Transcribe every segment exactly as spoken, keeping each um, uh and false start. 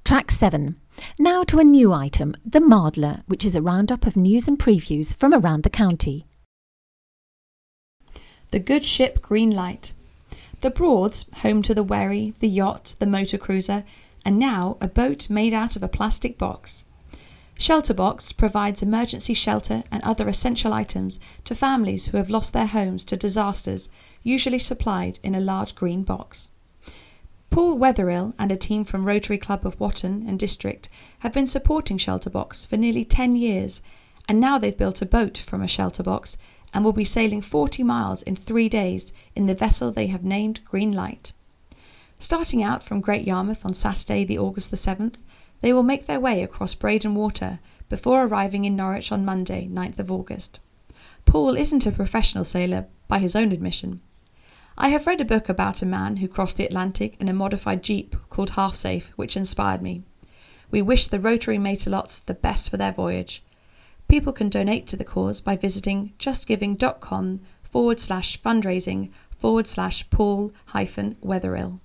Track seven. Now to a new item, the Mardler, which is a roundup of news and previews from around the county. The good ship Green Light. The Broads, home to the wherry, the yacht, the motor cruiser, and now a boat made out of a plastic box. Shelterbox provides emergency shelter and other essential items to families who have lost their homes to disasters, usually supplied in a large green box. Paul Wetherill and a team from Rotary Club of Watton and District have been supporting Shelterbox for nearly ten years, and now they've built a boat from a Shelterbox and will be sailing forty miles in three days in the vessel they have named Green Light. Starting out from Great Yarmouth on Saturday the August the seventh, they will make their way across Breydon Water before arriving in Norwich on Monday, ninth of August. Paul isn't a professional sailor by his own admission. I have read a book about a man who crossed the Atlantic in a modified jeep called Half Safe, which inspired me. We wish the Rotary Matelots the best for their voyage. People can donate to the cause by visiting justgiving.com forward slash fundraising forward slash Paul hyphen Wetherill.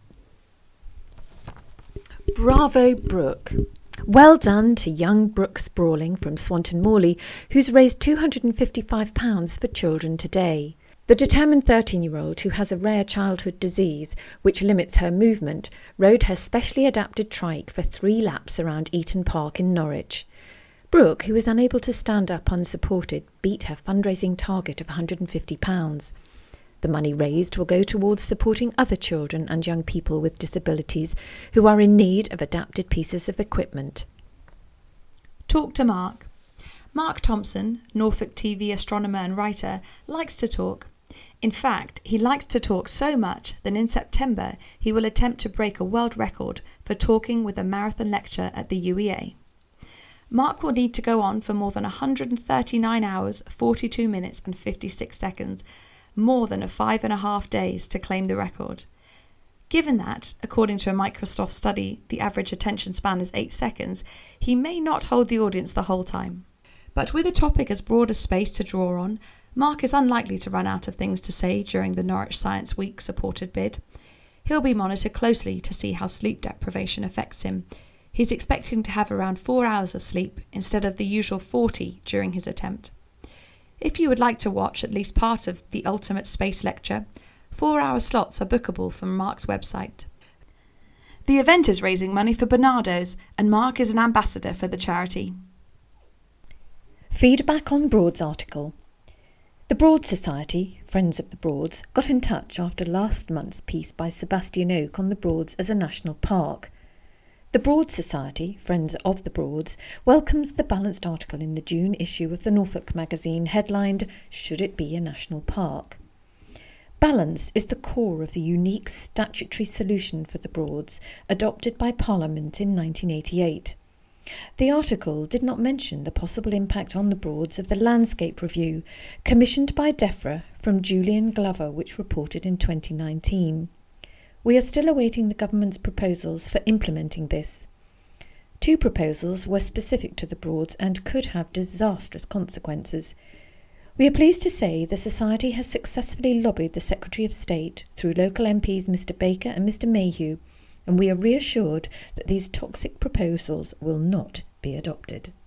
Bravo, Brooke. Well done to young Brooke Sprawling from Swanton Morley, who's raised two hundred fifty-five pounds for children today. The determined thirteen-year-old, who has a rare childhood disease which limits her movement, rode her specially adapted trike for three laps around Eaton Park in Norwich. Brooke, who was unable to stand up unsupported, beat her fundraising target of one hundred fifty pounds. The money raised will go towards supporting other children and young people with disabilities who are in need of adapted pieces of equipment. Talk to Mark. Mark Thompson, Norfolk T V astronomer and writer, likes to talk. In fact, he likes to talk so much that in September he will attempt to break a world record for talking with a marathon lecture at the U E A. Mark will need to go on for more than one hundred thirty-nine hours, forty-two minutes and fifty-six seconds, more than a five and a half days to claim the record. Given that, according to a Microsoft study, the average attention span is eight seconds, he may not hold the audience the whole time. But with a topic as broad as space to draw on, Mark is unlikely to run out of things to say during the Norwich Science Week supported bid. He'll be monitored closely to see how sleep deprivation affects him. He's expecting to have around four hours of sleep instead of the usual forty during his attempt. If you would like to watch at least part of the Ultimate Space Lecture, four-hour slots are bookable from Mark's website. The event is raising money for Barnardo's, and Mark is an ambassador for the charity. Feedback on Broads article. The Broads Society, Friends of the Broads, got in touch after last month's piece by Sebastian Oak on the Broads as a national park. The Broads Society, Friends of the Broads, welcomes the balanced article in the June issue of the Norfolk magazine headlined, "Should it be a national park?" Balance is the core of the unique statutory solution for the Broads, adopted by Parliament in nineteen eighty-eight. The article did not mention the possible impact on the Broads of the landscape review, commissioned by DEFRA from Julian Glover, which reported in twenty nineteen. We are still awaiting the government's proposals for implementing this. Two proposals were specific to the Broads and could have disastrous consequences. We are pleased to say the Society has successfully lobbied the Secretary of State through local M Ps Mister Baker and Mister Mayhew, and we are reassured that these toxic proposals will not be adopted.